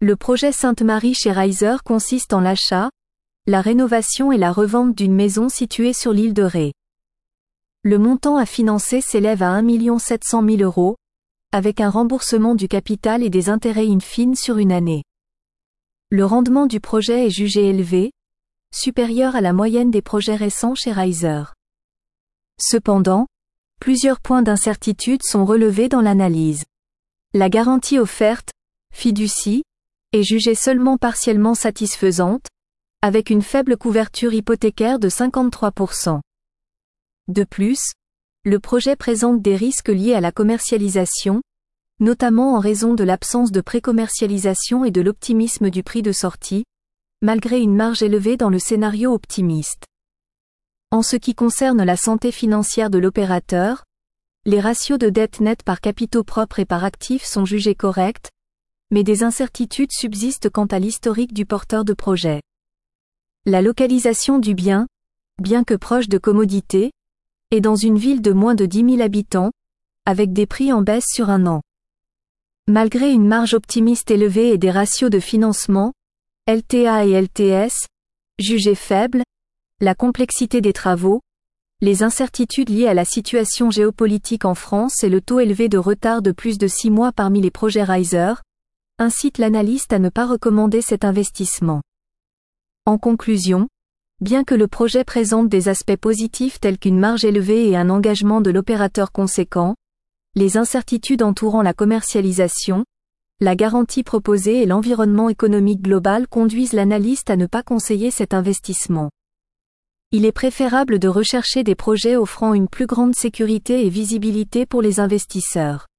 Le projet Sainte-Marie chez Riser consiste en l'achat, la rénovation et la revente d'une maison située sur l'île de Ré. Le montant à financer s'élève à 1 700 000 €, avec un remboursement du capital et des intérêts in fine sur une année. Le rendement du projet est jugé élevé, supérieur à la moyenne des projets récents chez Riser. Cependant, plusieurs points d'incertitude sont relevés dans l'analyse. La garantie offerte, fiducie, est jugée seulement partiellement satisfaisante, avec une faible couverture hypothécaire de 53%. De plus, le projet présente des risques liés à la commercialisation, notamment en raison de l'absence de précommercialisation et de l'optimisme du prix de sortie, malgré une marge élevée dans le scénario optimiste. En ce qui concerne la santé financière de l'opérateur, les ratios de dette nette par capitaux propres et par actifs sont jugés corrects, mais des incertitudes subsistent quant à l'historique du porteur de projet. La localisation du bien, bien que proche de commodités, est dans une ville de moins de 10 000 habitants, avec des prix en baisse sur un an. Malgré une marge optimiste élevée et des ratios de financement, LTA et LTS, jugés faibles, la complexité des travaux, les incertitudes liées à la situation géopolitique en France et le taux élevé de retard de plus de 6 mois parmi les projets Riser, incitent l'analyste à ne pas recommander cet investissement. En conclusion, bien que le projet présente des aspects positifs tels qu'une marge élevée et un engagement de l'opérateur conséquent, les incertitudes entourant la commercialisation, la garantie proposée et l'environnement économique global conduisent l'analyste à ne pas conseiller cet investissement. Il est préférable de rechercher des projets offrant une plus grande sécurité et visibilité pour les investisseurs.